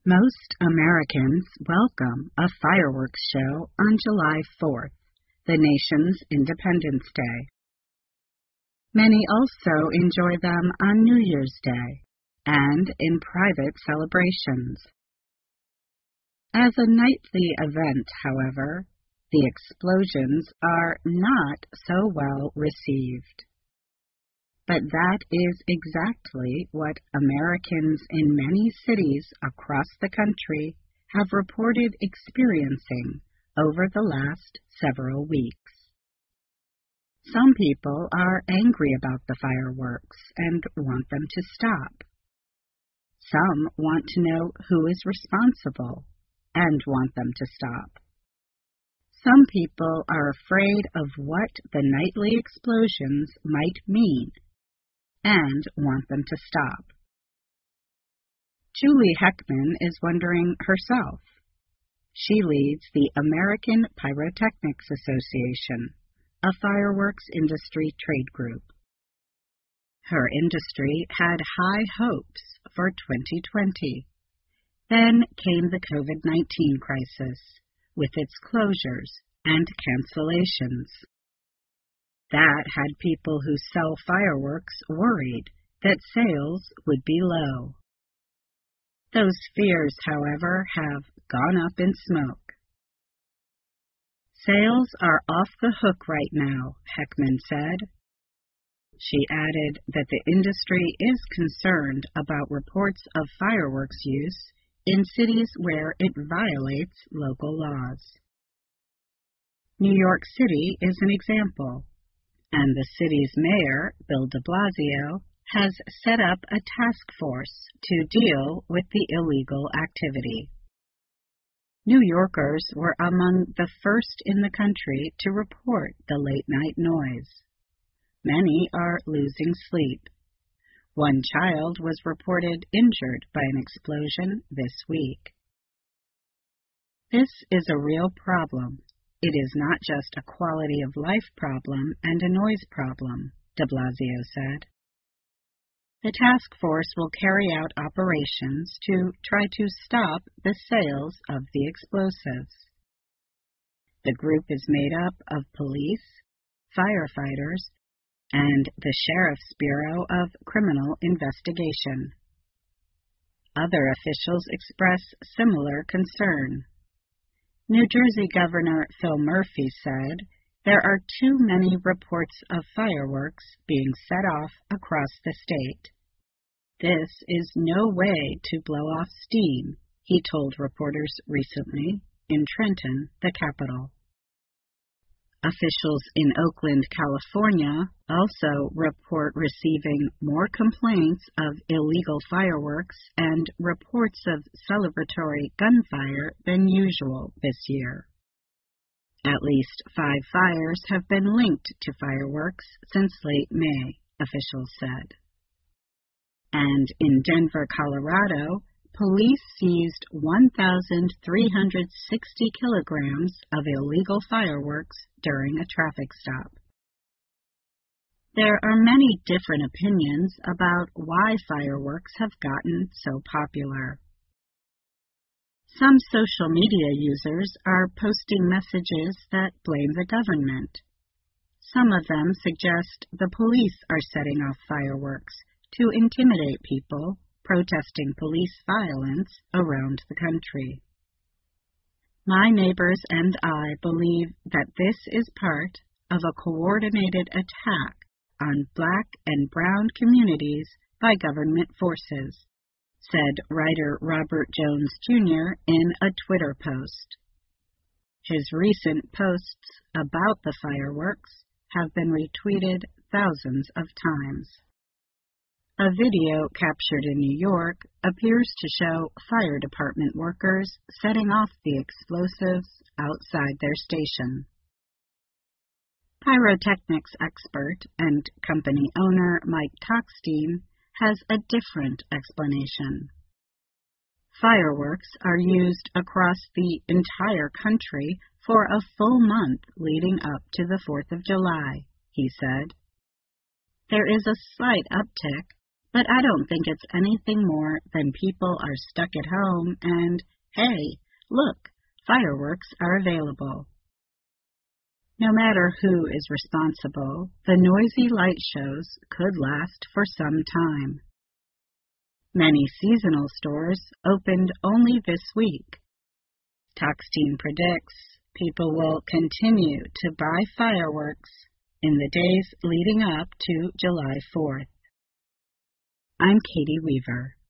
Most Americans welcome a fireworks show on July 4th, the nation's Independence Day. Many also enjoy them on New Year's Day and in private celebrations. As a nightly event, however, the explosions are not so well received. But that is exactly what Americans in many cities across the country have reported experiencing over the last several weeks. Some people are angry about the fireworks and want them to stop. Some want to know who is responsible and want them to stop. Some people are afraid of what the nightly explosions might mean and want them to stop. Julie Heckman is wondering herself. She leads the American Pyrotechnics Association, a fireworks industry trade group. Her industry had high hopes for 2020. Then came the COVID-19 crisis, with its closures and cancellations. That had people who sell fireworks worried that sales would be low. Those fears, however, have gone up in smoke. Sales are off the hook right now, Heckman said. She added that the industry is concerned about reports of fireworks use in cities where it violates local laws. New York City is an example. And the city's mayor, Bill de Blasio, has set up a task force to deal with the illegal activity. New Yorkers were among the first in the country to report the late-night noise. Many are losing sleep. One child was reported injured by an explosion this week. This is a real problem. It is not just a quality of life problem and a noise problem, de Blasio said. The task force will carry out operations to try to stop the sales of the explosives. The group is made up of police, firefighters, and the Sheriff's Bureau of Criminal Investigation. Other officials express similar concern. New Jersey Governor Phil Murphy said there are too many reports of fireworks being set off across the state. This is no way to blow off steam, he told reporters recently in Trenton, the capital. Officials in Oakland, California, also report receiving more complaints of illegal fireworks and reports of celebratory gunfire than usual this year. At least 5 fires have been linked to fireworks since late May, officials said. And in Denver, Colorado, police seized 1,360 kilograms of illegal fireworks during a traffic stop. There are many different opinions about why fireworks have gotten so popular. Some social media users are posting messages that blame the government. Some of them suggest the police are setting off fireworks to intimidate people protesting police violence around the country. My neighbors and I believe that this is part of a coordinated attack on Black and brown communities by government forces, said writer Robert Jones Jr. in a Twitter post. His recent posts about the fireworks have been retweeted thousands of times. A video captured in New York appears to show fire department workers setting off the explosives outside their station. Pyrotechnics expert and company owner Mike Tockstein has a different explanation. Fireworks are used across the entire country for a full month leading up to the 4th of July, he said. There is a slight uptick, but I don't think it's anything more than people are stuck at home and, hey, look, fireworks are available. No matter who is responsible, the noisy light shows could last for some time. Many seasonal stores opened only this week. Toxtine predicts people will continue to buy fireworks in the days leading up to July 4th. I'm Katie Weaver.